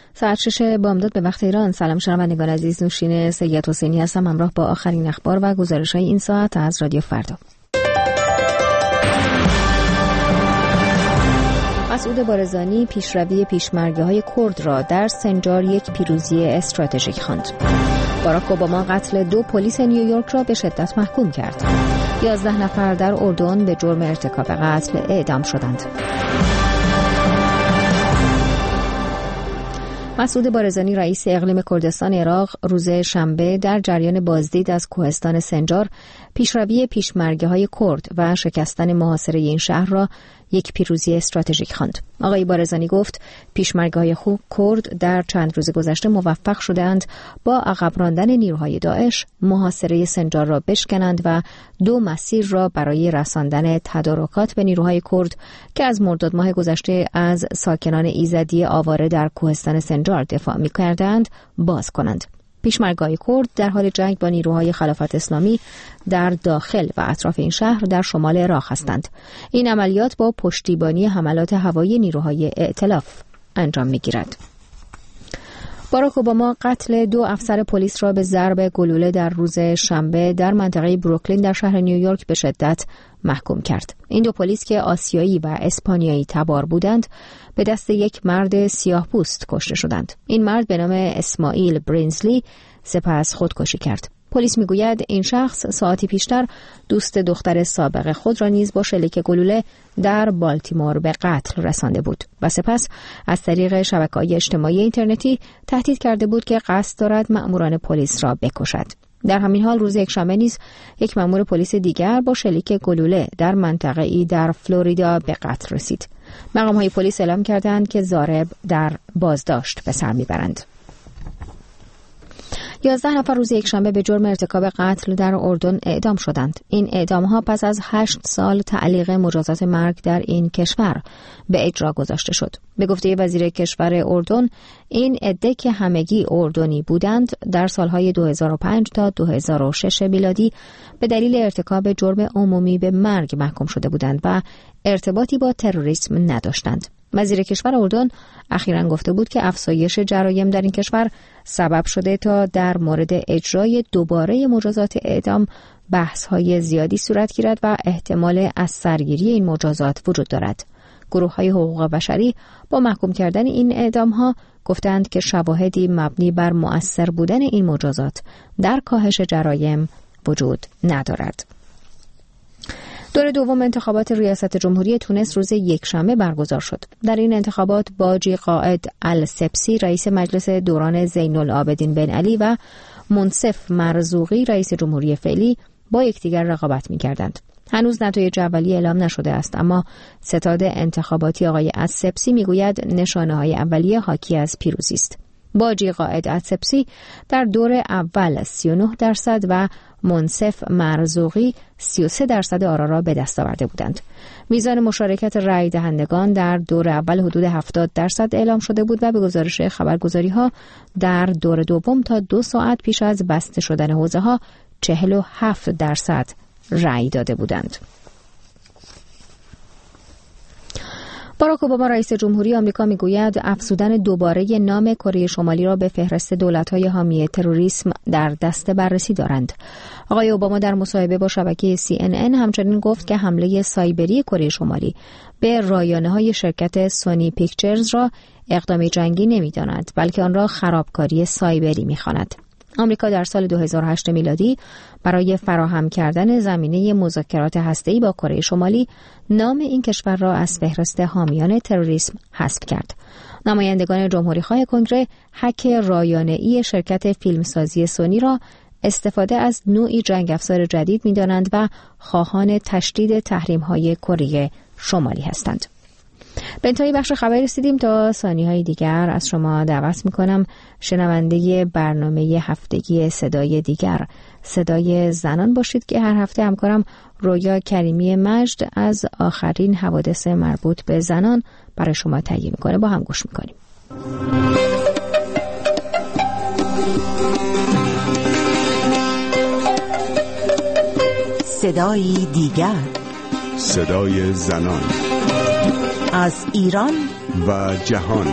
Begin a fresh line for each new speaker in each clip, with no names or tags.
ساعت 6 بامداد به وقت ایران. سلام شنوندگان عزیز، نوشین سید حسینی هستم همراه با آخرین اخبار و گزارش‌های این ساعت از رادیو فردا. مسعود بارزانی پیشروی پیشمرگی‌های کرد را در سنجار یک پیروزی استراتژیک خواند. باراک اوباما قتل 2 پلیس نیویورک را به شدت محکوم کرد. 11 نفر در اردن به جرم ارتکاب قتل اعدام شدند. مسعود بارزانی رئیس اقلیم کردستان عراق روز شنبه در جریان بازدید از کوهستان سنجار پیشروی پیشمرگی‌های کرد و شکستن محاصره این شهر را یک پیروزی استراتژیک خواند. آقای بارزانی گفت پیشمرگی‌های کرد در چند روز گذشته موفق شدند با عقب راندن نیروهای داعش محاصره سنجار را بشکنند و 2 مسیر را برای رساندن تدارکات به نیروهای کرد که از مرداد ماه گذشته از ساکنان ایزدی آواره در کوهستان سنجار دفاع می‌کردند باز کنند. پیشمرگی‌های کرد در حال جنگ با نیروهای خلافت اسلامی در داخل و اطراف این شهر در شمال عراق هستند. این عملیات با پشتیبانی حملات هوایی نیروهای ائتلاف انجام می‌گیرد. باراک اوباما قتل 2 افسر پلیس را به ضرب گلوله در روز شنبه در منطقه بروکلین در شهر نیویورک به شدت محکوم کرد. این 2 پلیس که آسیایی و اسپانیایی تبار بودند به دست یک مرد سیاه‌پوست کشته شدند. این مرد به نام اسماعیل برینزلی سپس خودکشی کرد. پلیس میگوید این شخص ساعتی پیشتر دوست دختر سابق خود را نیز با شلیک گلوله در بالتیمور به قتل رسانده بود و سپس از طریق شبکه‌های اجتماعی اینترنتی تهدید کرده بود که قصد دارد مأموران پلیس را بکشد. در همین حال روز یکشنبه نیز یک مأمور پلیس دیگر با شلیک گلوله در منطقه‌ای در فلوریدا به قتل رسید. مقام‌های پلیس اعلام کردند که ضارب در بازداشت به سر میبرند. 11 نفر روز یکشنبه به جرم ارتکاب قتل در اردن اعدام شدند. این اعدام‌ها پس از 8 سال تعلیق مجازات مرگ در این کشور به اجرا گذاشته شد. به گفته وزیر کشور اردن، این عده که همگی اردنی بودند در سالهای 2005 تا 2006 میلادی به دلیل ارتکاب جرم عمومی به مرگ محکوم شده بودند و ارتباطی با تروریسم نداشتند. وزیر کشور اردن اخیراً گفته بود که افزایش جرایم در این کشور سبب شده تا در مورد اجرای دوباره مجازات اعدام بحث‌های زیادی صورت گیرد و احتمال از سرگیری این مجازات وجود دارد. گروه‌های حقوق بشری با محکوم کردن این اعدام‌ها گفتند که شواهدی مبنی بر مؤثر بودن این مجازات در کاهش جرایم وجود ندارد. دور دوم انتخابات ریاست جمهوری تونس روز یکشنبه برگزار شد. در این انتخابات باجی قائد السبسی رئیس مجلس دوران زین العابدین بن علی و منصف مرزوقی رئیس جمهوری فعلی با یکدیگر رقابت می‌کردند. هنوز نتایج اولیه اعلام نشده است، اما ستاد انتخاباتی آقای السبسی میگوید نشانه‌های اولیه حاکی از پیروزی است. باجی قائد السبسی در دور اول 39% و منصف مرزوقی 33% آرا را به دست آورده بودند. میزان مشارکت رای دهندگان در دور اول حدود 70% اعلام شده بود و به گزارش خبرگزاری‌ها در دور دوم تا 2 ساعت پیش از بسته شدن حوزه‌ها 47% رای داده بودند. باراک اوباما رئیس جمهوری آمریکا میگوید افزودن دوباره نام کره شمالی را به فهرست دولت‌های حامی تروریسم در دست بررسی دارند. آقای اوباما در مصاحبه با شبکه CNN همچنین گفت که حمله سایبری کره شمالی به رایانه‌های شرکت سونی پیکچرز را اقدام جنگی نمی‌داند، بلکه آن را خرابکاری سایبری می‌خواند. آمریکا در سال 2008 میلادی برای فراهم کردن زمینه مذاکرات هسته‌ای با کره شمالی نام این کشور را از فهرست حامیان تروریسم حذف کرد. نمایندگان جمهوری‌خواه کنگره هک رایانه‌ای شرکت فیلمسازی سونی را استفاده از نوعی جنگ افزار جدید می‌دانند و خواهان تشدید تحریم‌های کره شمالی هستند. به انتهای بخش خبری رسیدیم. تا ثانیه‌های دیگر از شما دعوت می‌کنم شنونده برنامه هفتگی صدای دیگر، صدای زنان باشید که هر هفته همکارم رویا کریمی مجد از آخرین حوادث مربوط به زنان برای شما تهیه می‌کنه. با هم گوش می‌کنیم.
صدای دیگر،
صدای زنان،
از ایران و جهان.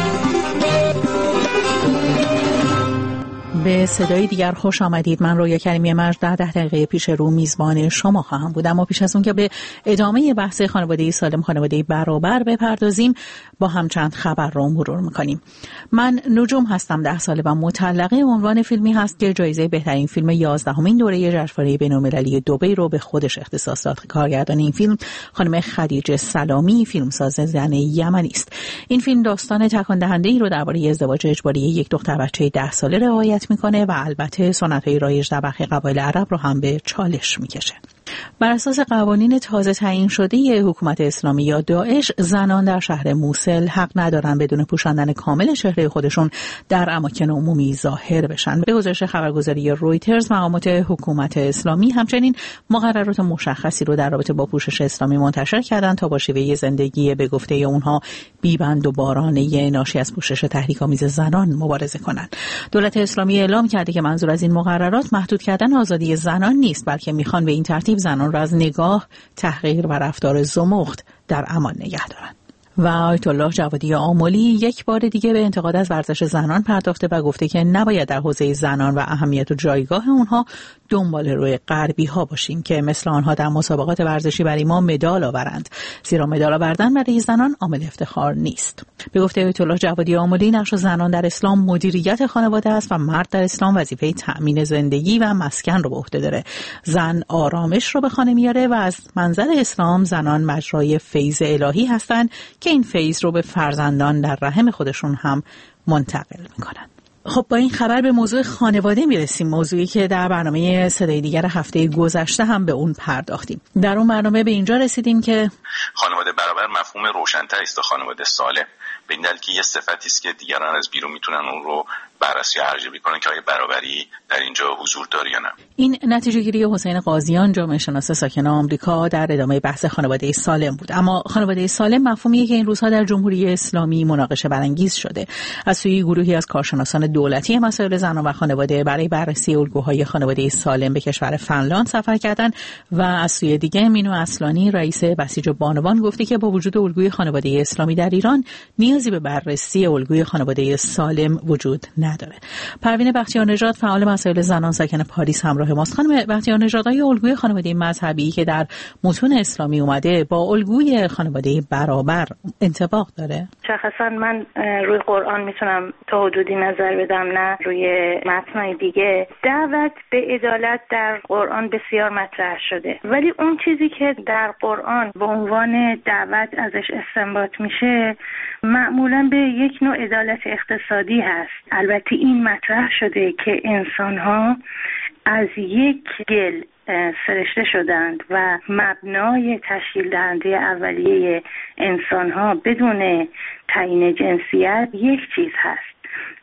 به صدای دیگر خوش آمدید. من رویا کریمی مرج در 10 دقیقه پیش رو میزبان شما خواهم بود. اما پیش از اون که به ادامه بحث خانواده سالم، خانواده برابر بپردازیم، با هم چند خبر رو مرور میکنیم. من نجوم هستم، 10 ساله و مطلقه. عنوان فیلمی هست که جایزه بهترین فیلم 11مین دوره جشنواره بین‌المللی دبی رو به خودش اختصاص داد. کارگردان این فیلم خانم خدیجه سلامی، فیلمساز زن یمنی است. این فیلم داستان تکان دهنده‌ای رو درباره ازدواج اجباری یک دختر بچه 10 ساله روایت میکنه و البته سنت‌های رایج در برخی قبایل عرب رو هم به چالش میکشه. بر اساس قوانین تازه تعیین شده حکومت اسلامی یا داعش، زنان در شهر موصل حق ندارن بدون پوشاندن کامل چهره خودشون در اماکن عمومی ظاهر بشن. به گزارش خبرگزاری رویترز، مقامات حکومت اسلامی همچنین مقررات مشخصی رو در رابطه با پوشش اسلامی منتشر کردن تا با شیوه زندگی به گفته اونها بیبند و بارانه ناشی از پوشش تحریک‌آمیز زنان مبارزه کنند. دولت اسلامی اعلام کرده که منظور از این مقررات محدود کردن آزادی زنان نیست، بلکه میخوان به این ترتیب زنان را از نگاه، تحقیر و رفتار زمخت در امان نگه دارند. و آیت الله جوادی آملی یک بار دیگه به انتقاد از ورزش زنان پرداخته و گفته که نباید در حوزه زنان و اهمیت و جایگاه اونها دنبال روی غربی ها باشیم که مثل آنها در مسابقات ورزشی برای ما مدال آورند، زیرا مدال آوردن برای زنان عامل افتخار نیست. به گفته آیت الله جوادی آملی، نقش زنان در اسلام مدیریت خانواده است و مرد در اسلام وظیفه تأمین زندگی و مسکن رو به عهده داره. زن آرامش رو به خانه میاره و از منظر اسلام زنان مجرای فیض الهی هستند که این فیض رو به فرزندان در رحم خودشون هم منتقل میکنن. خب با این خبر به موضوع خانواده میرسیم، موضوعی که در برنامه صدای دیگر هفته گذشته هم به اون پرداختیم. در اون برنامه به اینجا رسیدیم که
خانواده برابر مفهوم روشن‌تر است تا خانواده سالم، به این دلیل که یه صفتی است که دیگران از بیرون میتونن اون رو بررسی و ارزیابی کنن که آیا برابری در اینجا حضور داره یا نه.
این نتیجه گیری حسین قاضیان، جامعه شناس ساکن آمریکا، در ادامه بحث خانواده سالم بود. اما خانواده سالم مفهومیه که این روزها در جمهوری اسلامی مناقشه برانگیز شده. از سوی گروهی از کارشناسان دولتی مسائل زنان و خانواده برای بررسی الگوهای خانواده سالم به کشور فنلاند سفر کردند و از سوی دیگه مینو اصلانی، رئیس بسیج بانوان، گفته که با وجود الگوی خانواده اسلامی در ایران نیازی به بررسی الگوی خانواده سالم وجود نداره. پروین بختیارنژاد، فعال مسائل زنان ساکن پاریس، همراه ماست. خانم بختیارنژاد، آیا الگوی خانواده مذهبی که در متون اسلامی اومده با الگوی خانواده برابر انطباق داره؟
شخصا من روی قرآن میتونم تا حدودی نظر بدم، نه روی متن‌های دیگه. دعوت به عدالت در قرآن بسیار مطرح شده، ولی اون چیزی که در قرآن به عنوان دعوت ازش استنباط میشه معمولا به یک نوع عدالت اقتصادی هست. البته این مطرح شده که انسان‌ها از یک گل سرشته شدند و مبنای تشکیل دهنده اولیه انسان‌ها بدون تعیین جنسیت یک چیز هست.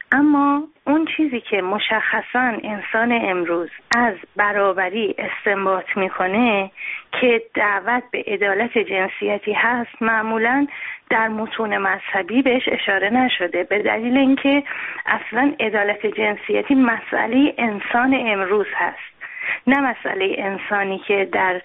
اما اون چیزی که مشخصاً انسان امروز از برابری استنباط میکنه که دعوت به عدالت جنسیتی هست، معمولاً در متون مذهبی بهش اشاره نشده، به دلیل اینکه اصلاً عدالت جنسیتی مسئله انسان امروز هست، نه مسئله انسانی که در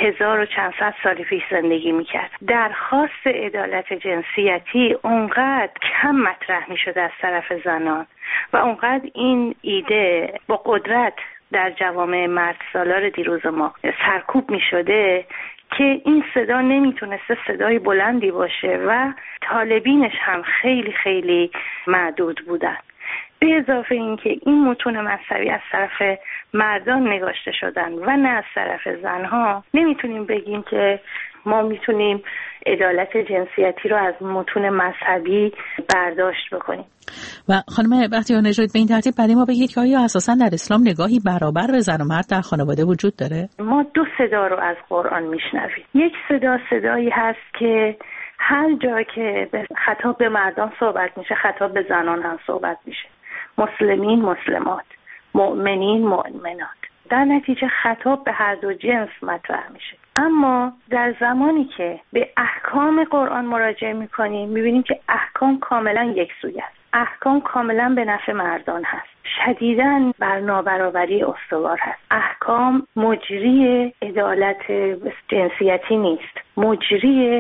1400 سال پیش زندگی میکرد. درخواست عدالت جنسیتی اونقدر کم مطرح میشده از طرف زنان و اونقدر این ایده با قدرت در جوامع مرد سالار دیروز ما سرکوب میشده که این صدا نمیتونسته صدای بلندی باشه و طالبینش هم خیلی خیلی معدود بودن. به اضافه اینکه این متون مذهبی از طرف مردان نگاشته شدن و نه از طرف زنها، نمیتونیم بگیم که ما میتونیم عدالت جنسیتی رو از متون مذهبی برداشت بکنیم.
و خانم بختیارنژاد، به این ترتیب برای ما بگید که آیا اساساً در اسلام نگاهی برابر به زن و مرد در خانواده وجود داره؟ ما
2 صدا رو از قرآن میشنویم. یک صدایی هست که هر جا که خطاب به مردان صحبت میشه خطاب به زنان هم صحبت میشه. مسلمین مسلمات، مؤمنین مؤمنات. در نتیجه خطاب به هر دو جنس مطرح میشه. اما در زمانی که به احکام قرآن مراجعه میکنیم میبینیم که احکام کاملا یکسوی است. احکام کاملا به نفع مردان هست. شدیداً بر نابرابری استوار هست. احکام مجری عدالت جنسیتی نیست. مجری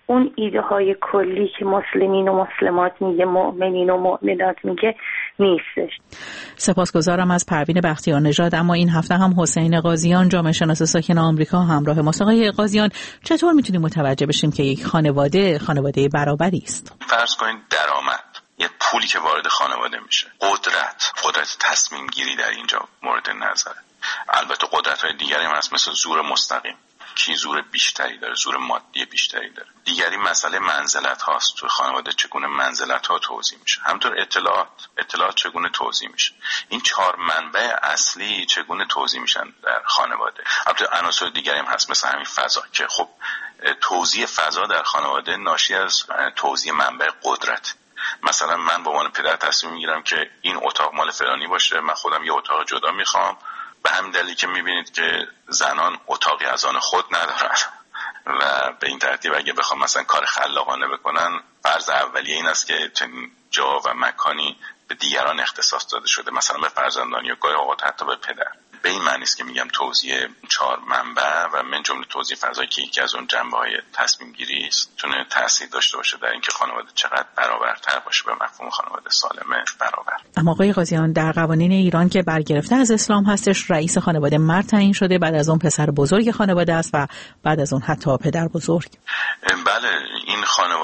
اون ایده های کلی که مسلمین و مسلمات میگه، مؤمنین و مؤمنات میگه نیستش.
سپاسگزارم از پروین بختیار نژاد. اما این هفته هم حسین قاضیان، جامعه شناس ساکن آمریکا، همراه ماست. آقای قاضیان، چطور میتونیم متوجه بشیم که یک خانواده برابری است؟
فرض کنید درآمد، یه پولی که وارد خانواده میشه، قدرت تصمیم گیری در اینجا مورد نظره. البته قدرت‌های دیگری هم هست، مثل زور مستقیم، کی زور بیشتری داره، زور مادی بیشتری داره. دیگری مسئله منزلت هاست. تو خانواده چگونه منزلت ها توزیع میشه، همینطور اطلاعات چگونه توزیع میشه. این 4 منبع اصلی چگونه توزیع میشن در خانواده. البته عناصر دیگری هم هست، مثل همین فضا که خب توزیع فضا در خانواده ناشی از توزیع منبع قدرت. مثلا من به عنوان پدر تصمیم میگیرم که این اتاق مال فلانی باشه، من خودم یه اتاق جدا میخوام. به همین دلیل که میبینید که زنان اتاقی از آن خود ندارن و به این ترتیب اگه بخوام مثلا کار خلاقانه بکنن، فرض اولیه این است که چنین جا و مکانی به دیگران اختصاص داده شده، مثلا به فرزندان یا گاهی اوقات حتی به پدر. به این معنی است که میگم توزیع 4 منبع و من جمله توزیع فضایی که یکی از اون جنبه‌های تصمیم گیری است، تونه تاثیر داشته باشه در اینکه خانواده چقدر برابرتر باشه، به مفهوم خانواده سالم برابر.
اما آقای قاضیان، در قوانین ایران که برگرفته از اسلام هستش، رئیس خانواده مرد تعیین شده، بعد از اون پسر بزرگ خانواده است و بعد از اون حتی پدر بزرگ.
بله، این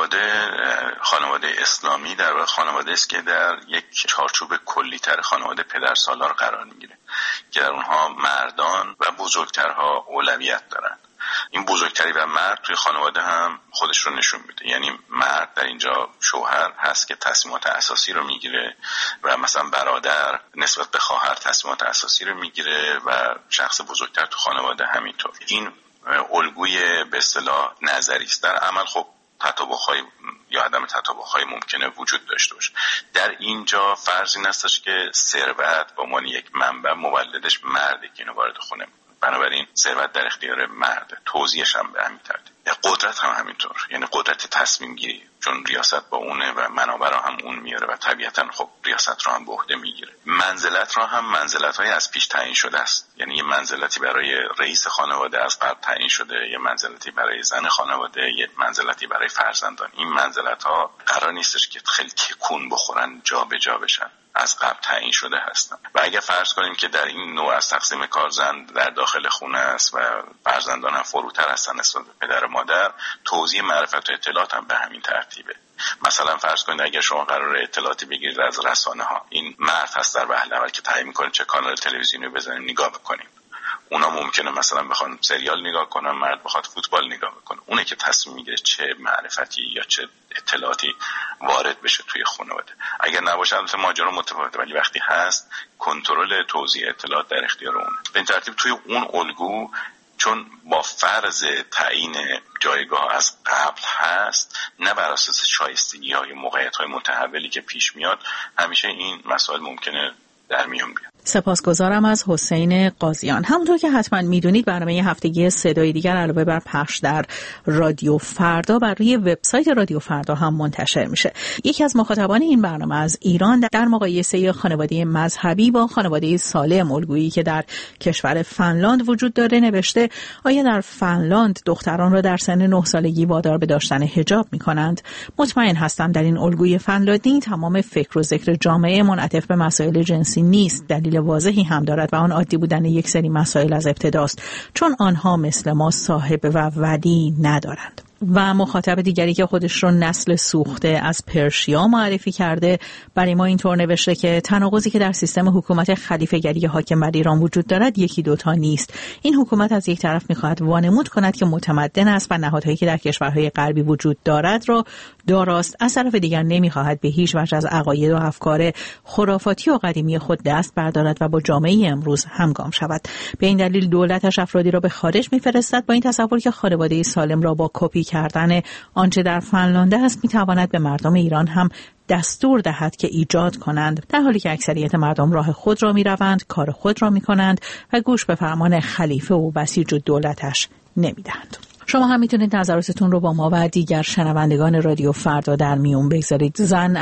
خانواده اسلامی در واقع خانواده است که در یک چارچوب کلی‌تر خانواده پدرسالار قرار میگیره که در اونها مردان و بزرگترها اولویت دارن. این بزرگتری و مرد توی خانواده هم خودش رو نشون میده. یعنی مرد در اینجا شوهر هست که تصمیمات اساسی رو میگیره و مثلا برادر نسبت به خواهر تصمیمات اساسی رو میگیره و شخص بزرگتر تو خانواده همینطور. این الگوی به اصطلاح نظری است. در عمل خب تطابق‌های یا عدم تطابق‌های ممکنه وجود داشته باشه. در اینجا فرض این هستش که ثروت به عنوان یک منبع مولدش مرده که اینو وارد خونه می‌کنه. بنابراین ثروت در اختیار مرده، توزیعش هم به همین ترتیب. قدرت هم همینطور، یعنی قدرت تصمیم گیری، چون ریاست با اونه و منابع را هم اون میاره و طبیعتاً خب ریاست را هم به عهده میگیره. منزلت را هم منزلت‌های از پیش تعیین شده است. یعنی یه منزلتی برای رئیس خانواده از قبل تعیین شده، یه منزلتی برای زن خانواده، یه منزلتی برای فرزندان. این منزلت‌ها قرار نیستش که خیلی تکون بخورن، جابجا بشن، از قبل تعیین شده هستن. و اگر فرض کنیم که در این نوع از تقسیم کار زن در داخل خونه است و فرزندان هم فروتر هستن نسبت به پدر و مادر، توزیع معرفت و اطلاعات هم به همین ترتیبه. مثلا فرض کنید اگر شما قراره اطلاعاتی بگیرید از رسانه‌ها، این مرد هست در وهله اول که تعیین می‌کنه چه کانال تلویزیونی بزنید نگاه بکنید. اونا ممکنه مثلا بخوان سریال نگاه کنن، مرد بخواد فوتبال نگاه بکنه. اونه که تصمیم میگیره چه معرفتی یا چه اطلاعاتی وارد بشه توی خانواده. اگر نباشه البته ماجرا متفاوته، ولی وقتی هست کنترل توزیع اطلاعات در اختیار اونه. به این ترتیب توی اون الگو، چون با فرض تعیین جایگاه از قبل هست، نه بر اساس شایستگی های موقعیت های متحولی که پیش میاد، همیشه این مسائل ممکنه در میون بیاد.
سپاسگزارم از حسین قاضیان. همونطور که حتما میدونید، برنامه هفتگی صدای دیگر علاوه بر پخش در رادیو فردا بر روی وبسایت رادیو فردا هم منتشر میشه. یکی از مخاطبان این برنامه از ایران در مقایسه خانواده مذهبی با خانواده سالم الگویی که در کشور فنلاند وجود داره نوشته: آیا در فنلاند دختران را در سن 9 سالگی وادار به داشتن حجاب میکنند؟ مطمئن هستم در این الگوی فنلاندی تمام فکر و ذکر جامعه منعطف به مسائل جنسی نیست. دلیل واضحی هم دارد و آن عادی بودن یک سری مسائل از ابتداست، چون آنها مثل ما صاحب و ولی ندارند. و مخاطب دیگری که خودش رو نسل سوخته از پرشیا معرفی کرده برای ما اینطور نوشته که تناقضی که در سیستم حکومت خلیفه‌گری حاکم بر ایران وجود دارد یکی دوتا نیست. این حکومت از یک طرف می‌خواهد وانمود کند که متمدن است و نهادهایی که در کشورهای غربی وجود دارد را داراست، از طرف دیگر نمی‌خواهد به هیچ وجه از عقاید و افکار خرافاتی و قدیمی خود دست بردارد و با جامعه امروز همگام شود. به این دلیل دولتش افرادی را به خارج می‌فرستد با این تصور که خانواده سالم را با کپی کردن آنچه در فنلاند است میتواند به مردم ایران هم دستور دهد که ایجاد کنند، در حالی که اکثریت مردم راه خود را میروند، کار خود را میکنند و گوش به فرمان خلیفه و بسیج و دولتش نمیدهند. شما هم میتونید نظراتتون رو با ما و دیگر شنوندگان رادیو فردا در میون بگذارید.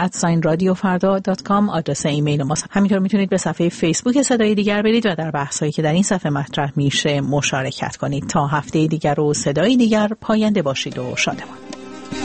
zan@radiofarda.com آدرس ایمیل ماست. همینطور میتونید به صفحه فیسبوک صدای دیگر برید و در بحثایی که در این صفحه مطرح میشه مشارکت کنید. تا هفته دیگر و صدای دیگر، پاینده باشید و شادمان.